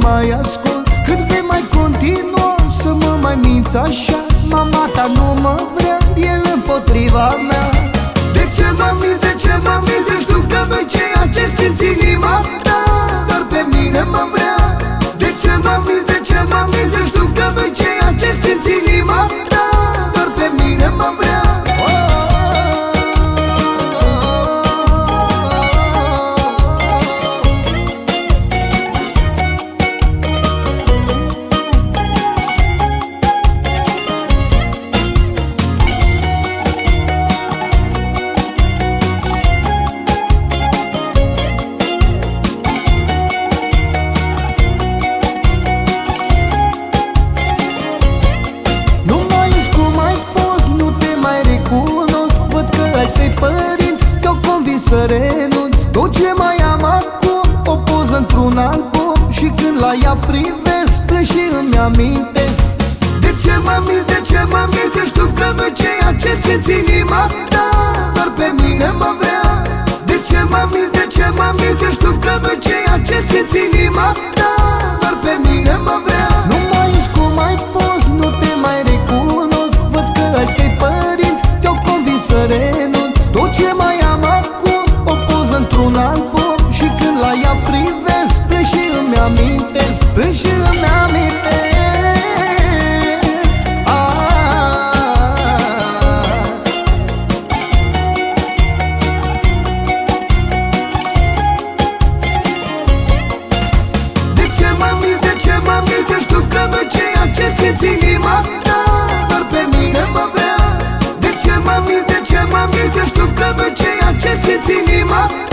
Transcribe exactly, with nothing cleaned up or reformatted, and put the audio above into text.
mai ascult. Cât vei mai continua să mă mai minți așa? Mama ta nu mă vrea, e împotriva mea. De ce mă minți, de ce mă minți? Eu știu că nu-i ceea ce simți inima ta, doar pe mine mă vrea. De ce mă minți, de ce mă minți? Eu știu că nu-i ceea ce simți inima ta, doar pe mine mă vrea. Părinți te-au convins să renunți. Tot ce mai am acum o poză într-un album, și când la ea privesc plâng și îmi amintesc. De ce mă minți, de ce mă minți? Eu știu că nu-i ceea ce simți inima ta, doar pe mine mă vrea. De ce mă minți, de ce mă minți? Eu știu că nu-i ceea ce simți inima ta, doar pe mine mă vrea. Nu mai ești cum ai fost, nu te mai recunosc. Văd că ai tăi părinți te-au convins să renunți. Tot ce mai am acum o poză într-un album, și când la ea privesc plâng și îmi amintesc, plâng și îmi amintesc. De ce mă minți, de ce mă minți? Eu știu că nu-i ceea ce simți inima ta, doar pe mine mă vrea. De ce mă minți, de ce mă minți? Eu știu că nu-i ceea ce simți inima ta.